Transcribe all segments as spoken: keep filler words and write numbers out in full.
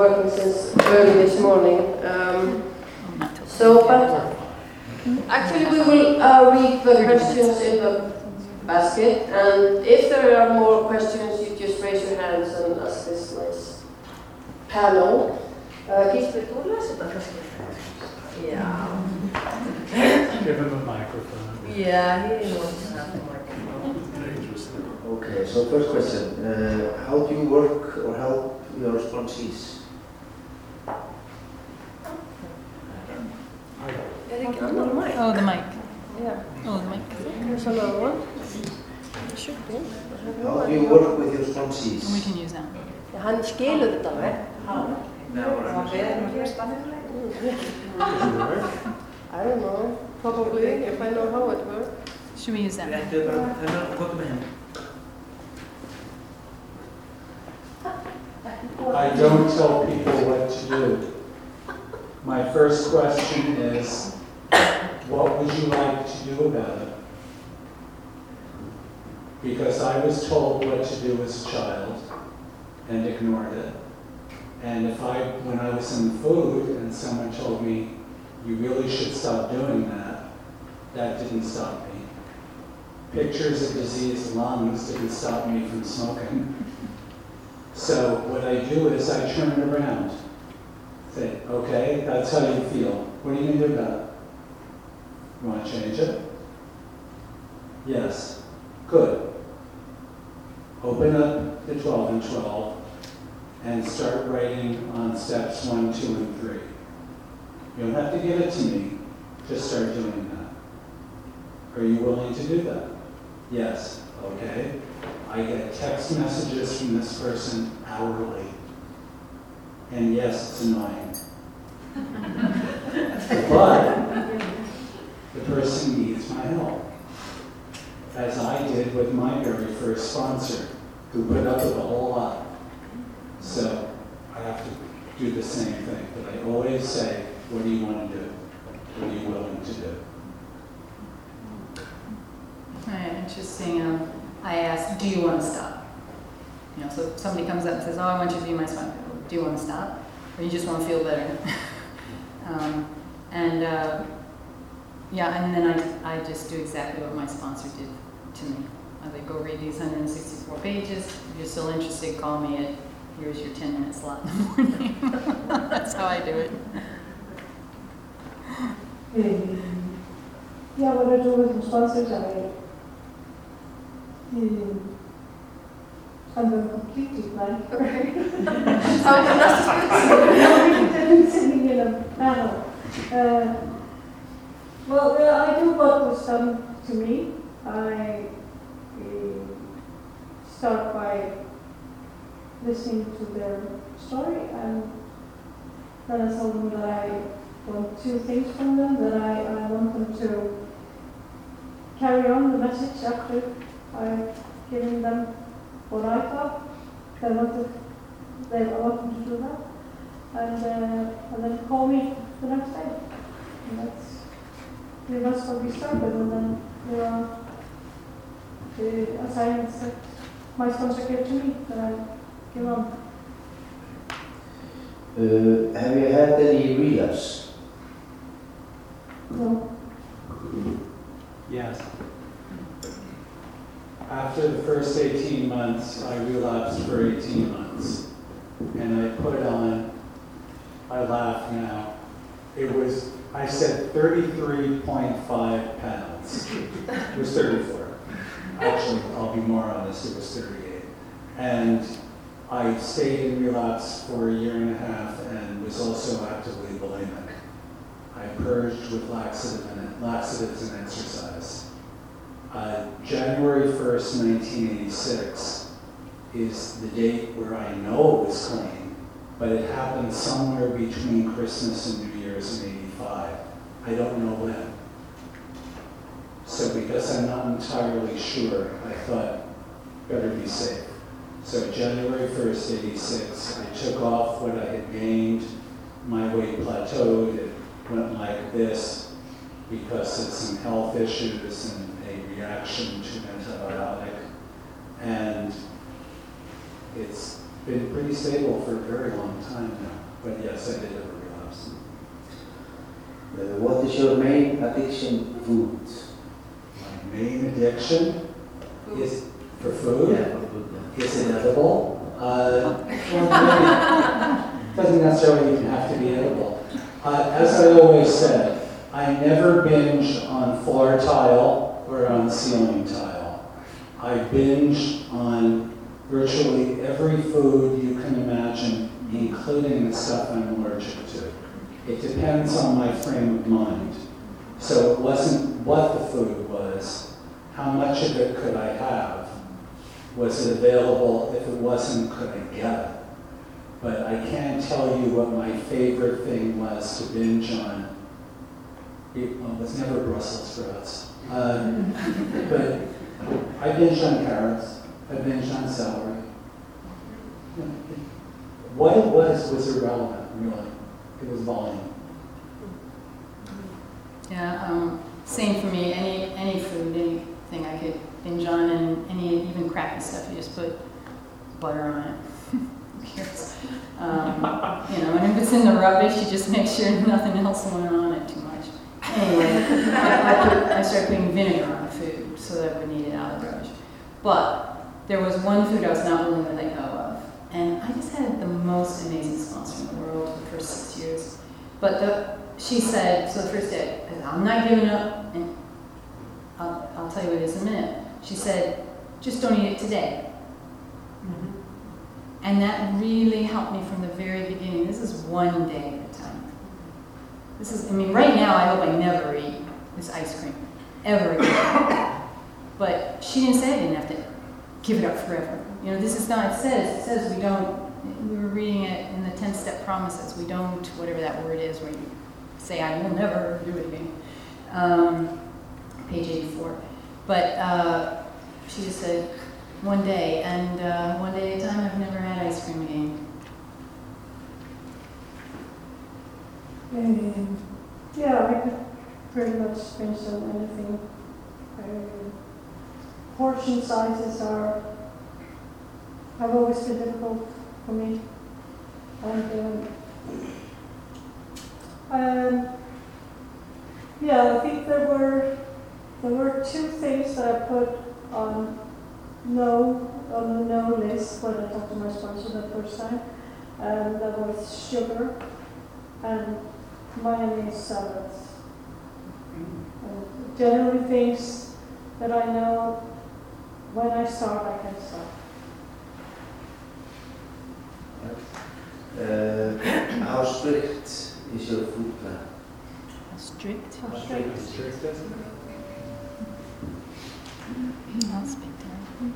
working since early this morning. Um, so, but actually we will uh, read the questions in the basket, and if there are more questions, you just raise your hands and ask this nice panel. Uh, Gisbjörn, would you like to Yeah. Give him a microphone. Yeah, he wants to have a microphone. Okay, so first question, uh, how do you work or help your sponsees? Oh, the mic. Yeah. Oh, the mic. There's another one. It should be. How do you work with your sponsees? We can use that. Ja, hann skilur þetta alveg. I don't know. Probably, if I know how it works. Should we use that? I don't tell people what to do. My first question is, what would you like to do about it? Because I was told what to do as a child and ignored it. And if I, when I was in food and someone told me, you really should stop doing that, that didn't stop me. Pictures of diseased lungs didn't stop me from smoking. So what I do is I turn it around. Say, okay, that's how you feel. What are you going to do about it? You want to change it? Yes. Good. Open up the twelve and twelve and start writing on steps one, two, and three. You don't have to give it to me. Just start doing that. Are you willing to do that? Yes. Okay. I get text messages from this person hourly. And yes, it's annoying. But the person needs my help. As I did with my very first sponsor, who put up with a whole lot. So I have to do the same thing. But I always say, what do you want to do? What are you willing to do? All right, interesting. Um, I asked, do you want to stop? You know, so if somebody comes up and says, oh, I want you to be my sponsor. Do you want to stop? Or you just want to feel better? um, and uh, yeah, and then I, I just do exactly what my sponsor did to me. I like, go read these one hundred sixty-four pages. If you're still interested, call me at, here's your ten minute slot in the morning. That's how I do it. Um, yeah, what I do with my sponsors, I um, I'm going completely blank. How can I'm sitting in a panel. Uh, well, uh, I do what was done to me. I uh, start by listening to their story, and then I told them that I want two things from them, that I, I want them to carry on the message after I've given them what I thought. I wanted, they, I want them to do that. And, uh, and then call me the next day. And that's pretty much what we started. And then there are the assignments that my sponsor gave to me that I give on. Uh, have you had any relapse? No. Yes. After the first eighteen months, I relapsed for eighteen months. And I put on, I laugh now, it was, I said thirty-three point five pounds. It was thirty-four. Actually, I'll be more honest, it was thirty-eight. And I stayed in relapse for a year and a half and was also actively bulimic. I purged with laxative and, laxatives and exercise. Uh, January first, nineteen eighty-six is the date where I know it was clean, but it happened somewhere between Christmas and New Year's in eighty-five. I don't know when. So because I'm not entirely sure, I thought, better be safe. So January first, eighty-six, I took off what I had gained. My weight plateaued. It went like this because it's some health issues and a reaction to an antibiotic. And it's been pretty stable for a very long time now. yes, I did have a relapse. Uh, what is your main addiction food? My main addiction is for food. Yeah, for food, yeah. Is it edible? Uh, well, maybe. Doesn't necessarily even have to be edible. Uh, as I always said, I never binge on floor tile or on ceiling tile. I binge on virtually every food you can imagine, including the stuff I'm allergic to. It depends on my frame of mind. So it wasn't what the food was, how much of it could I have? Was it available? If it wasn't, could I get it? But I can't tell you what my favorite thing was to binge on. It well, it was never Brussels sprouts. Uh, but I binged on carrots. I binged on celery. What it was was irrelevant, really. It was volume. Yeah, um, same for me. Any any food, anything I could binge on, and any even crappy stuff, you just put butter on it. Who cares? Um, you know, and if it's in the rubbish, you just make sure nothing else went on it too much. Anyway, I, I, put, I started putting vinegar on food so that I wouldn't eat it out of the rubbish. But there was one food I was not willing to let go of, and I just had the most amazing sponsor in the world for the first six years. But the, she said, so the first day, I said, I'm not giving up, and I'll, I'll tell you what it is in a minute. She said, just don't eat it today. Mm-hmm. And that really helped me from the very beginning. This is one day at a time. This is, I mean, right now I hope I never eat this ice cream, ever again. But she didn't say I didn't have to give it up forever. You know, this is not, it says, it says we don't, we were reading it in the ten-step promises. We don't, whatever that word is, where you say, I will never do it again. Um, page eighty-four. But uh, she just said, one day, and uh, one day at a time, I've never had ice cream again. Um, yeah, I could pretty much binge on anything. Uh, portion sizes are, have always been difficult for me. And um, um, yeah, I think there were there were two things that I put on no on the no list when I talked to my sponsor the first time. And that was sugar and mayonnaise salads. And generally things that I know when I start, I can stop. Uh, how strict is your food plan? Strict? How strict is your I'll speak to her.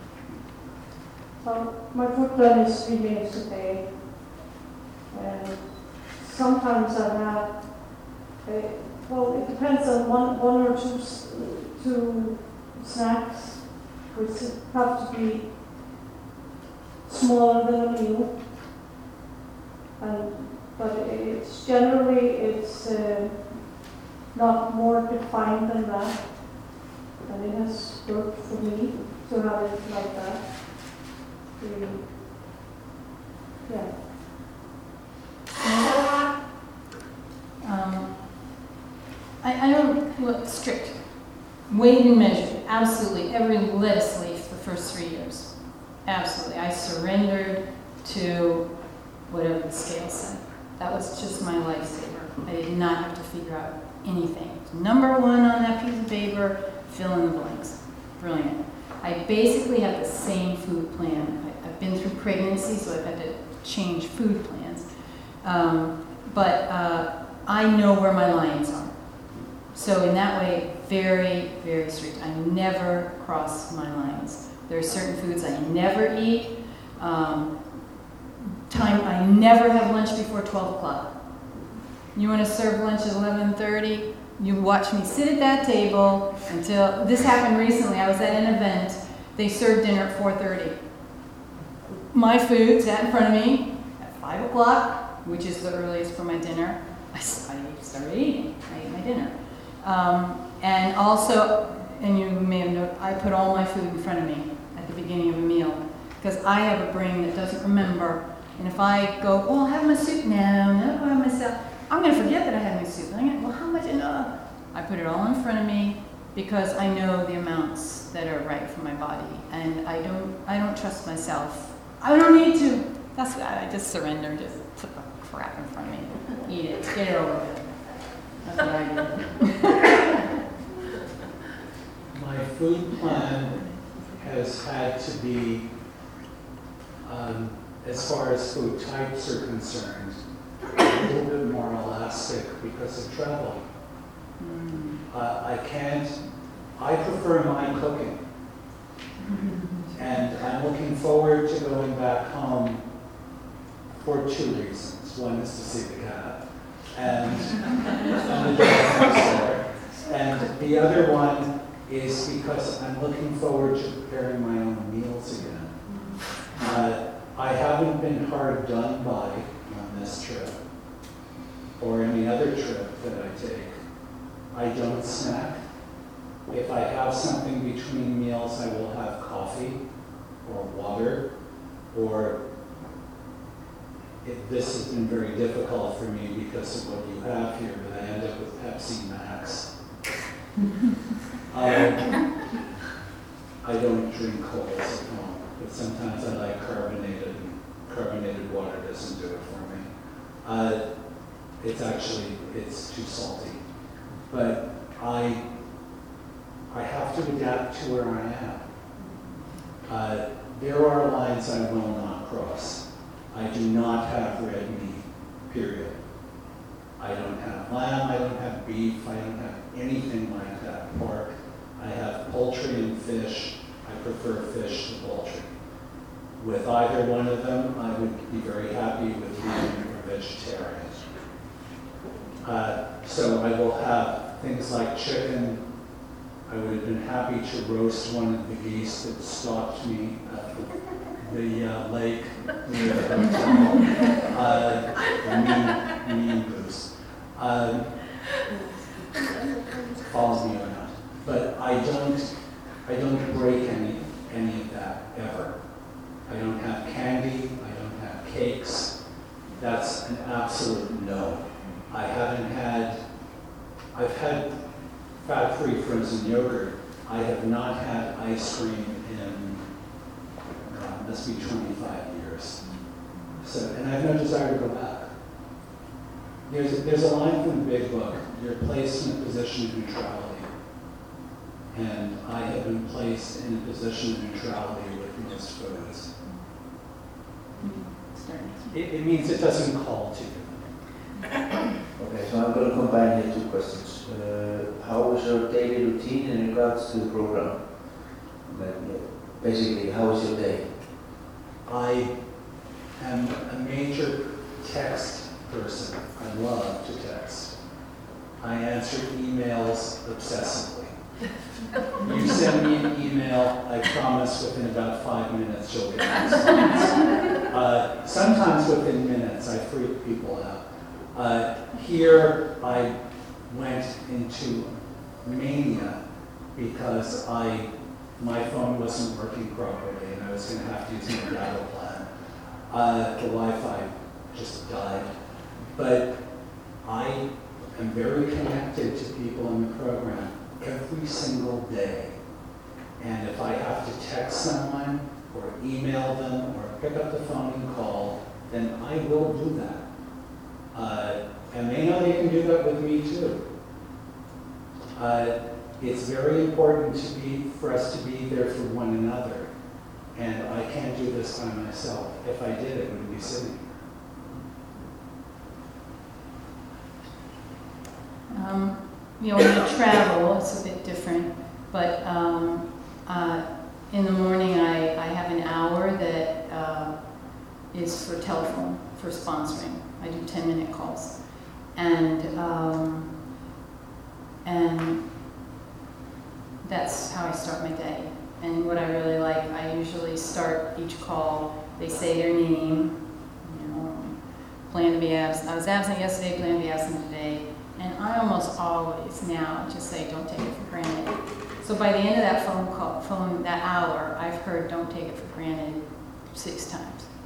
So my food plan is three meals a day. And sometimes I have, uh, well, it depends on one, one or two, two snacks, which have to be smaller than a meal. And, but it's generally, it's uh, not more defined than that. And it has worked for me to have it like that. Really. Yeah. Um, I, I don't look strict. Weighed and measured, absolutely. Every lettuce leaf the first three years. Absolutely. I surrendered to whatever the scale said. That was just my lifesaver. I did not have to figure out anything. Number one on that piece of paper, fill in the blanks. Brilliant. I basically have the same food plan. I, I've been through pregnancy, so I've had to change food plans. Um, but uh, I know where my lines are. So in that way, very, very strict. I never cross my lines. There are certain foods I never eat. Um, time, I never have lunch before twelve o'clock. You want to serve lunch at eleven thirty? You watch me sit at that table until, this happened recently, I was at an event, they served dinner at four thirty. My food sat in front of me at five o'clock, which is the earliest for my dinner. I, I started eating, I ate my dinner. Um, and also, and you may have noticed, I put all my food in front of me at the beginning of a meal, because I have a brain that doesn't remember And if I go, well, I'll have my soup now, no, I'll have myself, I'm gonna forget that I had my soup. And I'm gonna, well, how much? No. I put it all in front of me because I know the amounts that are right for my body, and I don't, I don't trust myself. I don't need to. That's why I just surrender. Just put the crap in front of me. Eat it. Get it over with. That's what I do. My food plan has had to be, um, as far as food types are concerned, a little bit more elastic because of travel. Mm. Uh, I can't, I prefer my cooking. And I'm looking forward to going back home for two reasons. One is to see the cat, and, and the dog next door. And the other one is because I'm looking forward to preparing my own meals again. Uh, I haven't been hard done by on this trip, or any other trip that I take. I don't snack. If I have something between meals, I will have coffee or water, or it, this has been very difficult for me because of what you have here, but I end up with Pepsi Max. um, I don't drink colas at home, but sometimes I like carbonated, and carbonated water doesn't do it for me. Uh, it's actually, it's too salty. But I, I have to adapt to where I am. Uh, there are lines I will not cross. I do not have red meat, period. I don't have lamb, I don't have beef, I don't have anything like that, pork. I have poultry and fish. I prefer fish to poultry. With either one of them, I would be very happy with being or vegetarian. Uh, so I will have things like chicken. I would have been happy to roast one of the geese that stalked me at the, the uh, lake near the hotel. Uh, mean, mean goose. Um, follows me or not. But I don't, I don't break any, any of that ever. I don't have candy. I don't have cakes. That's an absolute no. I haven't had, I've had fat-free frozen yogurt. I have not had ice cream in, uh, must be twenty-five years. So, and I have no desire to go back. There's, there's a line from the big book, you're placed in a position of neutrality. And I have been placed in a position of neutrality with most foods. It, it means it doesn't call to you. Okay, so I'm going to combine here two questions. Uh, how is your daily routine in regards to the program? Like, uh, basically, how is your day? I am a major text person. I love to text. I answer emails obsessively. You send me an email, I promise within about five minutes you'll get a response. Uh, sometimes within minutes, I freak people out. Uh, here, I went into mania because I, my phone wasn't working properly and I was going to have to use my data plan. Uh, the Wi-Fi just died. But I am very connected to people in the program every single day. And if I have to text someone or email them or pick up the phone and call, then I will do that. Uh, and they know they can do that with me too. Uh, it's very important to be, for us to be there for one another. And I can't do this by myself. If I did, it wouldn't be sitting here. Um, you know, when you travel, it's a bit different, but um, uh, in the morning I, I have an hour that uh, is for telephone, for sponsoring. I do ten minute calls. And, um, and that's how I start my day. And what I really like, I usually start each call, they say their name, you know, plan to be absent. I was absent yesterday, plan to be absent today. And I almost always now just say, don't take it for granted. So by the end of that phone call, phone, that hour, I've heard don't take it for granted six times.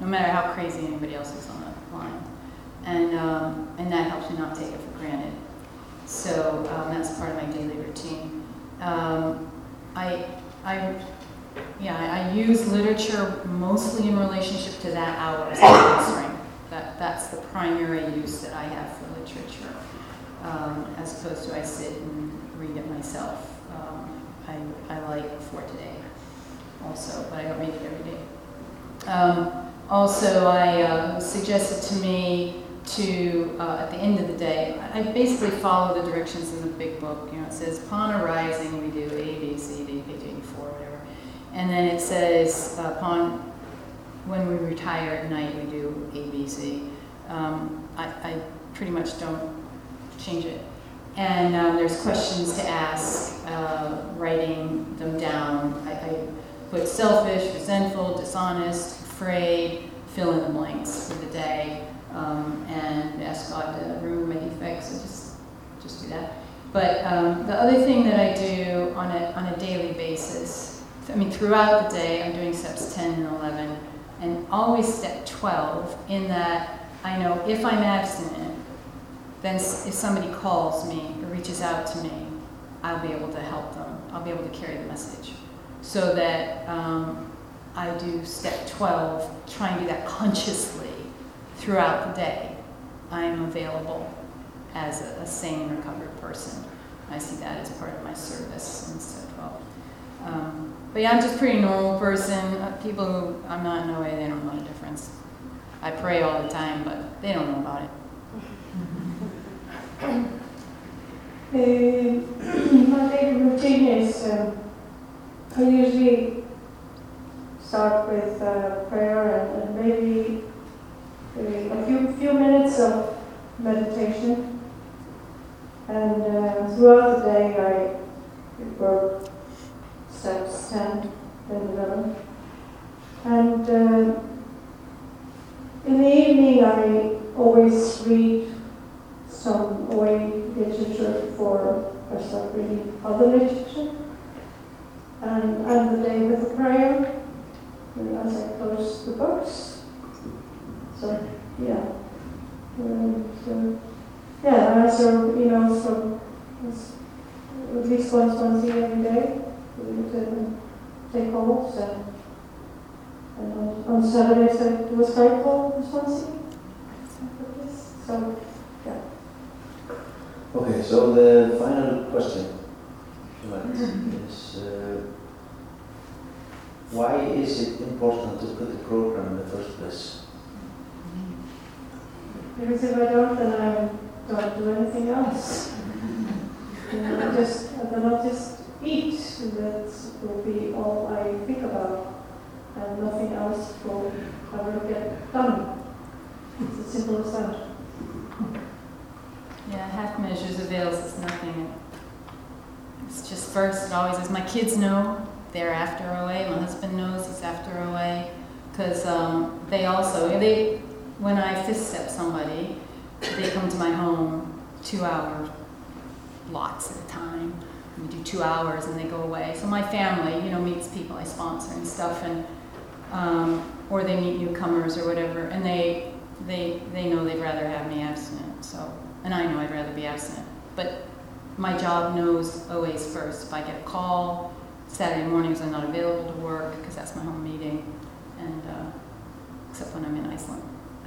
no matter how crazy anybody else is on the line. And, um, and that helps me not take it for granted. So um, that's part of my daily routine. Um, I, I, yeah, I use literature mostly in relationship to that hour of answering. That, that's the primary use that I have for literature, um, as opposed to I sit and read it myself. Um, I, I like For Today also, but I don't read it every day. Um, also, I uh, suggested to me to, uh, at the end of the day, I basically follow the directions in the big book. You know, it says, upon arising, we do A, B, C, D, page eighty-four, whatever. And then it says, uh, upon, when we retire at night, we do A, B, C. Um, I, I pretty much don't change it. And um, there's questions to ask, uh, writing them down. I, I put selfish, resentful, dishonest, afraid, fill in the blanks for the day. Um, and ask God to remove my defects, so just, just do that. But um, the other thing that I do on a, on a daily basis, I mean throughout the day, I'm doing steps ten and eleven, and always step twelve, in that I know if I'm abstinent, then if somebody calls me or reaches out to me, I'll be able to help them. I'll be able to carry the message. So that um, I do step twelve, try and do that consciously. Throughout the day, I am available as a, a sane, recovered person. I see that as part of my service instead of, well. Um, but yeah, I'm just a pretty normal person. Uh, people who I'm not in no way, they don't know the difference. I pray all the time, but they don't know about it. Uh, my daily routine is, um, I usually start with uh, prayer and, and maybe a few few minutes of meditation, and uh, throughout the day I work steps ten and eleven, and uh, in the evening I always read some O A literature before I start reading other literature, and end the day with a prayer as I close the books. So, yeah. And, so, yeah, I answer emails from at least once, once every day. To take calls, and, and on, on Saturdays I do a Skype call responsive. So, yeah. Okay, so the final question is, uh, why is it important to put the program in the first place? Because if I don't, then I don't do anything else. And I just, then I'll just eat, and that will be all I think about, and nothing else will ever get done. It's as simple as that. Yeah, half measures avails us nothing. It's just first, it always is. My kids know they're after O A. My husband knows he's after O A, because um, they also, they, when I fifth step somebody, they come to my home two hour blocks at a time. We do two hours and they go away. So my family, you know, meets people I sponsor and stuff, and um, or they meet newcomers or whatever, and they they they know they'd rather have me abstinent. So, and I know I'd rather be abstinent. But my job knows O A's first. If I get a call Saturday mornings, I'm not available to work because that's my home meeting, and uh, except when I'm in Iceland.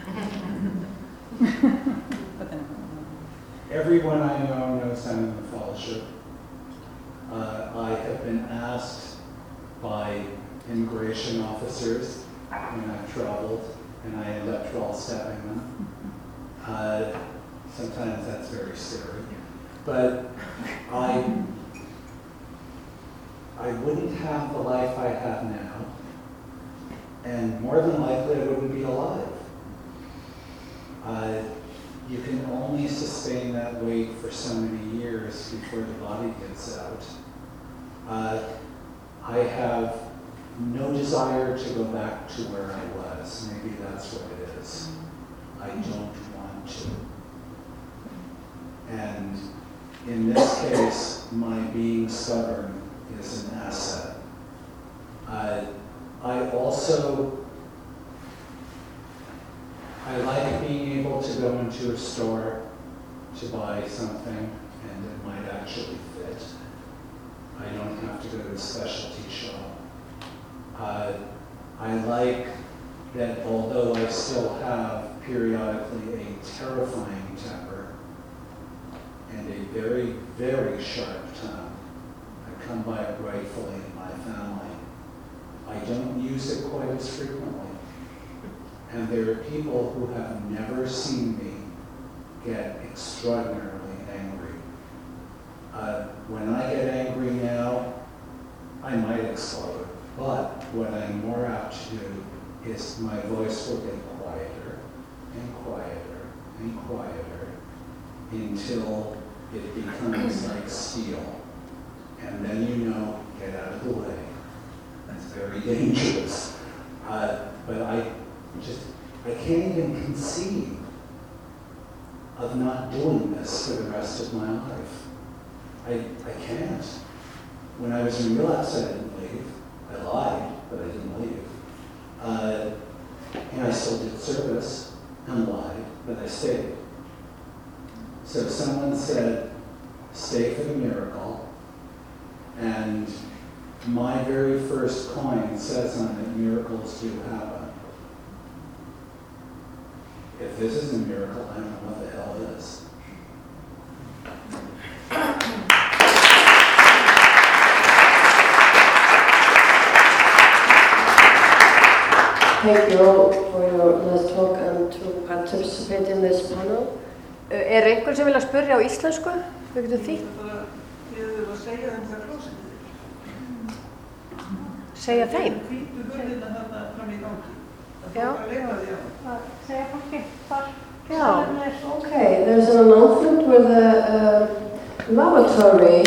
But then, Everyone I know knows I'm in the fellowship. Uh, I have been asked by immigration officers when I've traveled, and I end up twelve-stepping them. Uh, sometimes that's very scary. But I, I wouldn't have the life I have now, and more than likely I wouldn't be alive. Uh, you can only sustain that weight for so many years before the body gives out. Uh, I have no desire to go back to where I was. Maybe that's what it is. I don't want to. And in this case, my being stubborn is an asset. Uh, I also to go into a store to buy something and it might actually fit. I don't have to go to a specialty shop. Uh, I like that although I still have periodically a terrifying temper and a very, very sharp tongue, I come by it rightfully in my family. I don't use it quite as frequently. And there are people who have never seen me get extraordinarily angry. Uh, when I get angry now, I might explode. But what I'm more apt to do is my voice will get quieter and quieter and quieter until it becomes like steel. And then you know, get out of the way. That's very dangerous. Uh, but I just, I can't even conceive of not doing this for the rest of my life. I, I can't. When I was in relapse, I didn't leave. I lied, but I didn't leave. Uh, and I still did service and lied, but I stayed. So someone said, stay for the miracle. And my very first coin says on it, miracles do happen. If this is a miracle, I don't know what the hell is. Thank you all for your last talk and to participate in this panel. Uh, er einhver sem vilja spyrja á íslensku? Við getum þýtt. Þið hefur að segja þeim það klósettið. Segja þeim? Hvítu hurðina þarna fram í gangi. Það Já. fór að leita því á. Að segja fólki hvar Já. staðurinn er. Okay, there's an announcement with the uh, lavatory